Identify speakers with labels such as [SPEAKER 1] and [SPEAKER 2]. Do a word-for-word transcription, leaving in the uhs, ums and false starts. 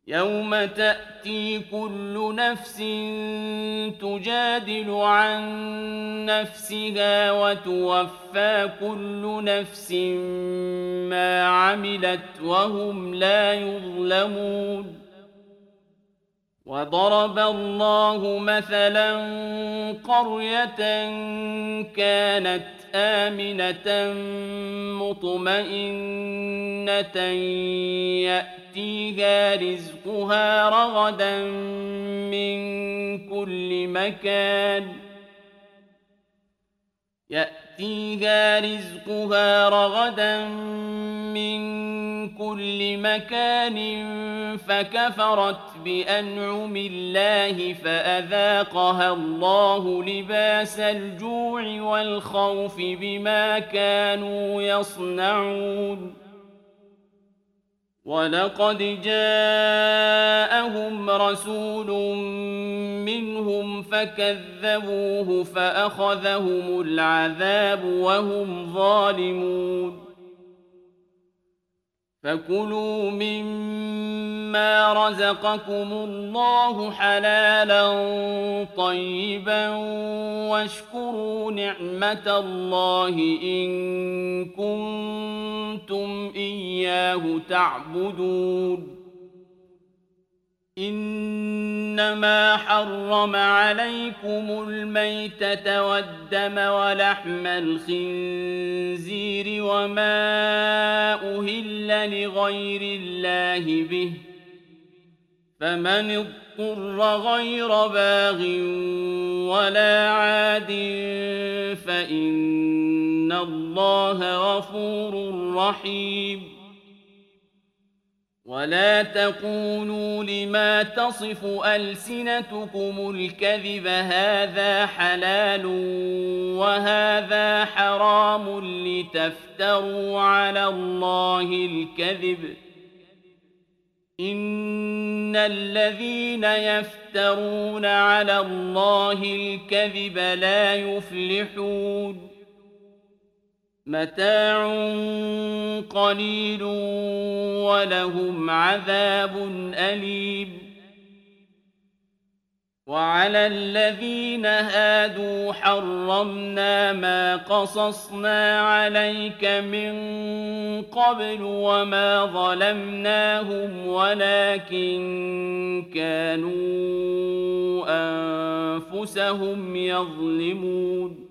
[SPEAKER 1] يوم تأتي كل نفس تجادل عن نفسها وتوفى كل نفس ما عملت وهم لا يظلمون. وضرب الله مثلا قرية كانت آمنة مطمئنة يأتيها رزقها رغدا من كل مكان يأتيها رزقها رغدا من كل مكان فكفرت بأنعم الله فأذاقها الله لباس الجوع والخوف بما كانوا يصنعون. ولقد جاءهم رسول منهم فكذبوه فأخذهم العذاب وهم ظالمون. فكلوا مما رزقكم الله حلالا طيبا واشكروا نعمة الله إن كنتم إياه تعبدون. إنما حرم عليكم الميتة والدم ولحم الخنزير وما أهل لغير الله به، فمن اضطر غير باغ ولا عاد فإن الله غفور رحيم. ولا تقولوا لما تصف ألسنتكم الكذب هذا حلال وهذا حرام لتفتروا على الله الكذب. إن الذين يفترون على الله الكذب لا يفلحون. متاع قليل ولهم عذاب أليم. وعلى الذين هادوا حرمنا ما قصصنا عليك من قبل وما ظلمناهم ولكن كانوا أنفسهم يظلمون.